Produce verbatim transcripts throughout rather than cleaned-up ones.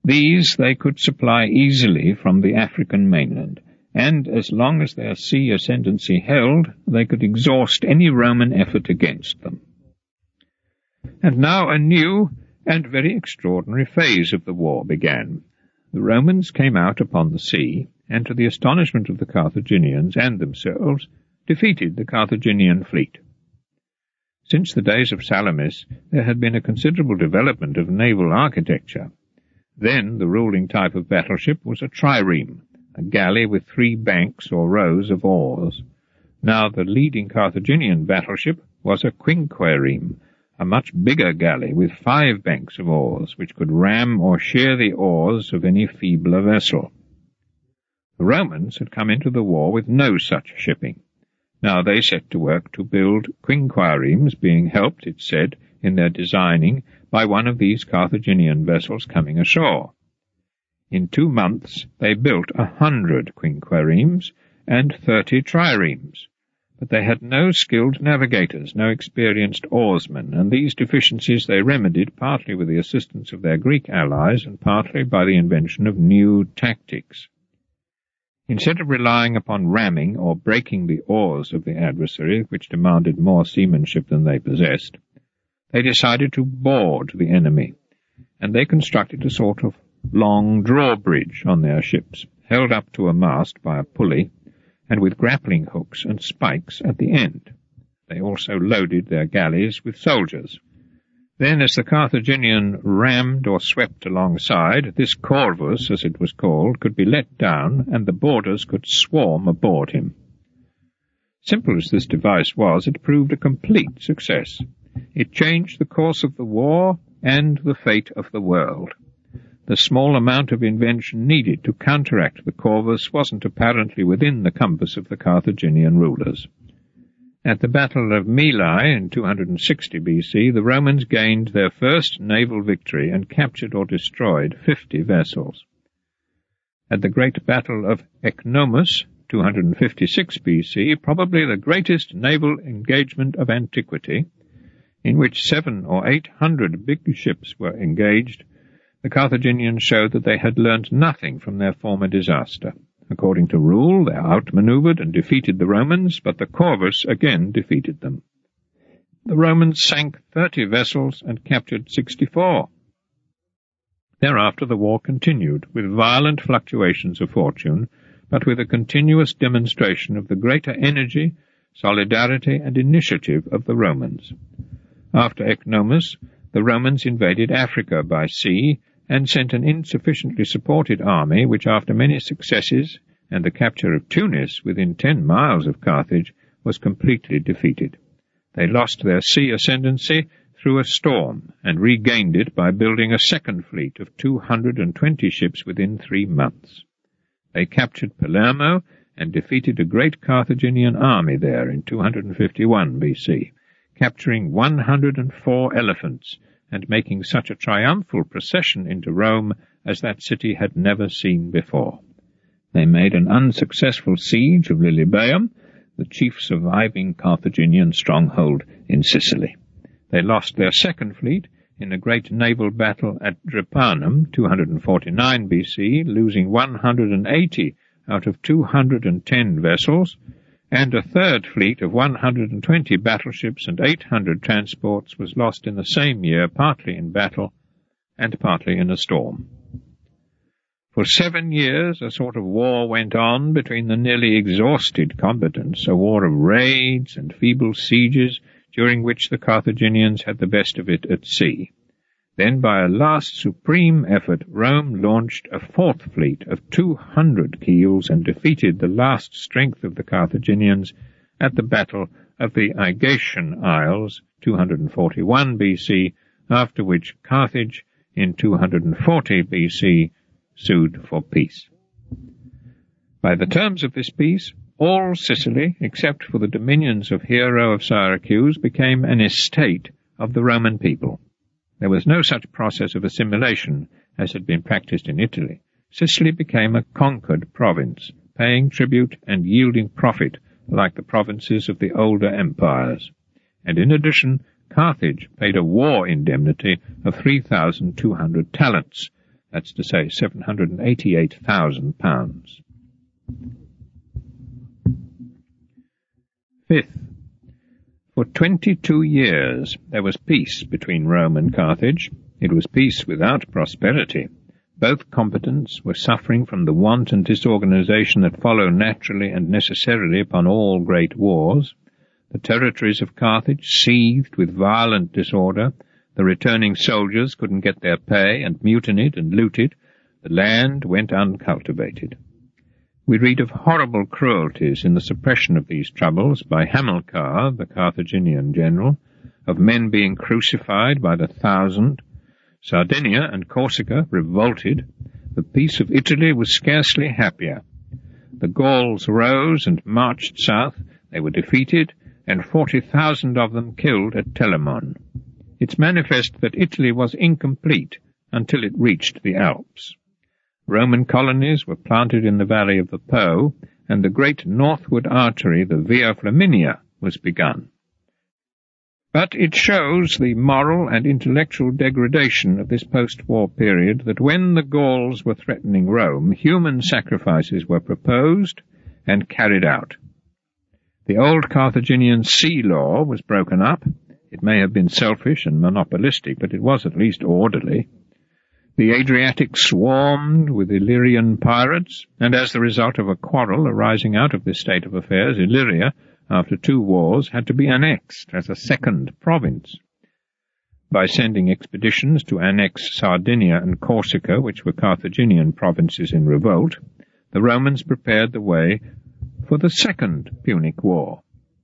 These they could supply easily from the African mainland, and as long as their sea ascendancy held, they could exhaust any Roman effort against them. And now a new and very extraordinary phase of the war began. The Romans came out upon the sea, and to the astonishment of the Carthaginians and themselves, defeated the Carthaginian fleet. Since the days of Salamis, there had been a considerable development of naval architecture. Then the ruling type of battleship was a trireme, a galley with three banks or rows of oars. Now the leading Carthaginian battleship was a quinquereme, a much bigger galley with five banks of oars, which could ram or shear the oars of any feebler vessel. The Romans had come into the war with no such shipping. Now they set to work to build quinquiremes, being helped, it said, in their designing by one of these Carthaginian vessels coming ashore. In two months they built a hundred quinquiremes and thirty triremes, but they had no skilled navigators, no experienced oarsmen, and these deficiencies they remedied partly with the assistance of their Greek allies and partly by the invention of new tactics. Instead of relying upon ramming or breaking the oars of the adversary, which demanded more seamanship than they possessed, they decided to board the enemy, and they constructed a sort of long drawbridge on their ships, held up to a mast by a pulley, and with grappling hooks and spikes at the end. They also loaded their galleys with soldiers. Then, as the Carthaginian rammed or swept alongside, this corvus, as it was called, could be let down, and the boarders could swarm aboard him. Simple as this device was, it proved a complete success. It changed the course of the war and the fate of the world. The small amount of invention needed to counteract the corvus wasn't apparently within the compass of the Carthaginian rulers. At the Battle of Mylae in two hundred sixty B C, the Romans gained their first naval victory and captured or destroyed fifty vessels. At the great Battle of Ecnomus, two hundred fifty-six B C, probably the greatest naval engagement of antiquity, in which seven or eight hundred big ships were engaged, the Carthaginians showed that they had learnt nothing from their former disaster. According to rule, they outmanoeuvred and defeated the Romans, but the corvus again defeated them. The Romans sank thirty vessels and captured sixty-four. Thereafter the war continued, with violent fluctuations of fortune, but with a continuous demonstration of the greater energy, solidarity, and initiative of the Romans. After Ecnomus, the Romans invaded Africa by sea, and sent an insufficiently supported army which, after many successes and the capture of Tunis within ten miles of Carthage, was completely defeated. They lost their sea ascendancy through a storm, and regained it by building a second fleet of two hundred and twenty ships within three months. They captured Palermo and defeated a great Carthaginian army there in two hundred fifty-one B C, capturing one hundred and four elephants, and making such a triumphal procession into Rome as that city had never seen before. They made an unsuccessful siege of Lilybaeum, the chief surviving Carthaginian stronghold in Sicily. They lost their second fleet in a great naval battle at Drepanum, two hundred forty-nine B C, losing one hundred eighty out of two hundred ten vessels, and a third fleet of one hundred twenty battleships and eight hundred transports was lost in the same year, partly in battle and partly in a storm. For seven years a sort of war went on between the nearly exhausted combatants, a war of raids and feeble sieges, during which the Carthaginians had the best of it at sea. Then, by a last supreme effort, Rome launched a fourth fleet of two hundred keels and defeated the last strength of the Carthaginians at the Battle of the Aegaean Isles, two hundred forty-one B C, after which Carthage, in two hundred forty B C, sued for peace. By the terms of this peace, all Sicily, except for the dominions of Hiero of Syracuse, became an estate of the Roman people. There was no such process of assimilation as had been practiced in Italy. Sicily became a conquered province, paying tribute and yielding profit like the provinces of the older empires. And in addition, Carthage paid a war indemnity of three thousand two hundred talents, That's to say, seven hundred eighty-eight thousand pounds. Fifth, for twenty-two years there was peace between Rome and Carthage. It was peace without prosperity. Both combatants were suffering from the want and disorganization that follow naturally and necessarily upon all great wars. The territories of Carthage seethed with violent disorder. The returning soldiers couldn't get their pay and mutinied and looted. The land went uncultivated. We read of horrible cruelties in the suppression of these troubles by Hamilcar, the Carthaginian general, of men being crucified by the thousand. Sardinia and Corsica revolted. The peace of Italy was scarcely happier. The Gauls rose and marched south. They were defeated, and forty thousand of them killed at Telamon. It's manifest that Italy was incomplete until it reached the Alps. Roman colonies were planted in the valley of the Po, and the great northward artery, the Via Flaminia, was begun. But it shows the moral and intellectual degradation of this post-war period that when the Gauls were threatening Rome, human sacrifices were proposed and carried out. The old Carthaginian sea law was broken up. It may have been selfish and monopolistic, but it was at least orderly. The Adriatic swarmed with Illyrian pirates, and as the result of a quarrel arising out of this state of affairs, Illyria, after two wars, had to be annexed as a second province. By sending expeditions to annex Sardinia and Corsica, which were Carthaginian provinces in revolt, the Romans prepared the way for the Second Punic War.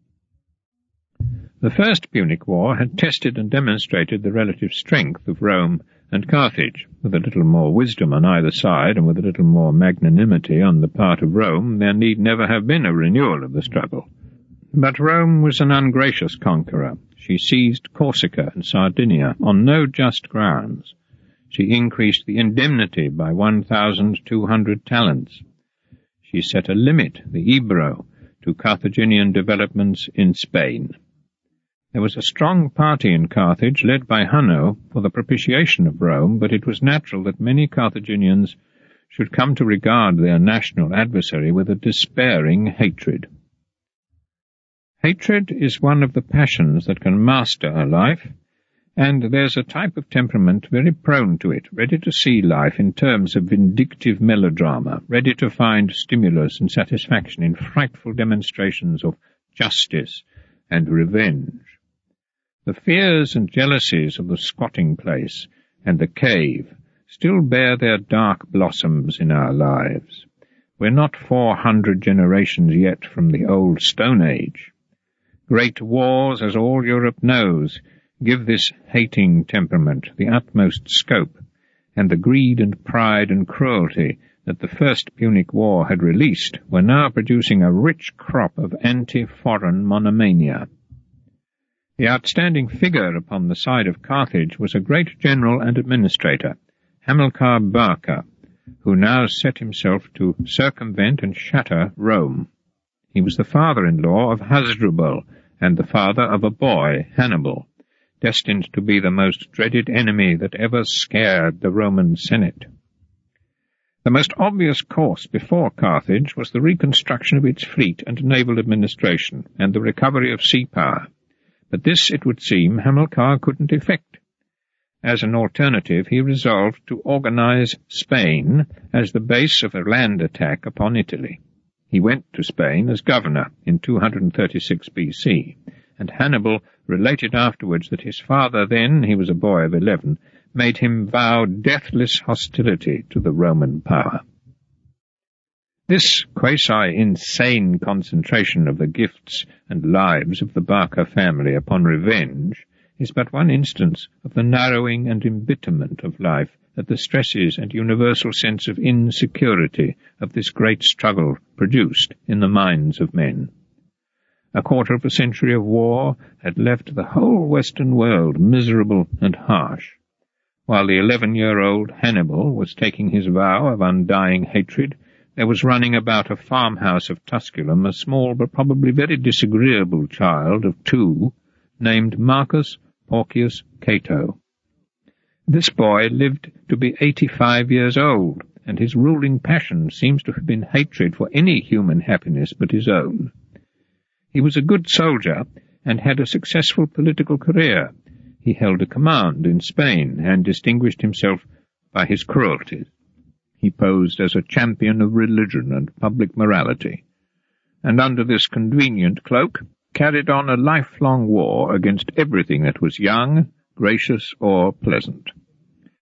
The First Punic War had tested and demonstrated the relative strength of Rome and Carthage. With a little more wisdom on either side, and with a little more magnanimity on the part of Rome, there need never have been a renewal of the struggle. But Rome was an ungracious conqueror. She seized Corsica and Sardinia on no just grounds. She increased the indemnity by one thousand two hundred talents. She set a limit, the Ebro, to Carthaginian developments in Spain. There was a strong party in Carthage, led by Hanno, for the propitiation of Rome, but it was natural that many Carthaginians should come to regard their national adversary with a despairing hatred. Hatred is one of the passions that can master a life, and there's a type of temperament very prone to it, ready to see life in terms of vindictive melodrama, ready to find stimulus and satisfaction in frightful demonstrations of justice and revenge. The fears and jealousies of the squatting place and the cave still bear their dark blossoms in our lives. We're not four hundred generations yet from the old Stone Age. Great wars, as all Europe knows, give this hating temperament the utmost scope, and the greed and pride and cruelty that the First Punic War had released were now producing a rich crop of anti-foreign monomania. The outstanding figure upon the side of Carthage was a great general and administrator, Hamilcar Barca, who now set himself to circumvent and shatter Rome. He was the father-in-law of Hasdrubal, and the father of a boy, Hannibal, destined to be the most dreaded enemy that ever scared the Roman Senate. The most obvious course before Carthage was the reconstruction of its fleet and naval administration, and the recovery of sea power. But this, it would seem, Hamilcar couldn't effect. As an alternative, he resolved to organize Spain as the base of a land attack upon Italy. He went to Spain as governor in two hundred thirty-six B C, and Hannibal related afterwards that his father then, he was a boy of eleven, made him vow deathless hostility to the Roman power. This quasi-insane concentration of the gifts and lives of the Barca family upon revenge is but one instance of the narrowing and embitterment of life that the stresses and universal sense of insecurity of this great struggle produced in the minds of men. A quarter of a century of war had left the whole Western world miserable and harsh. While the eleven-year-old Hannibal was taking his vow of undying hatred, there was running about a farmhouse of Tusculum a small but probably very disagreeable child of two, named Marcus Porcius Cato. This boy lived to be eighty-five years old, and his ruling passion seems to have been hatred for any human happiness but his own. He was a good soldier, and had a successful political career. He held a command in Spain, and distinguished himself by his cruelties. He posed as a champion of religion and public morality, and under this convenient cloak carried on a lifelong war against everything that was young, gracious, or pleasant.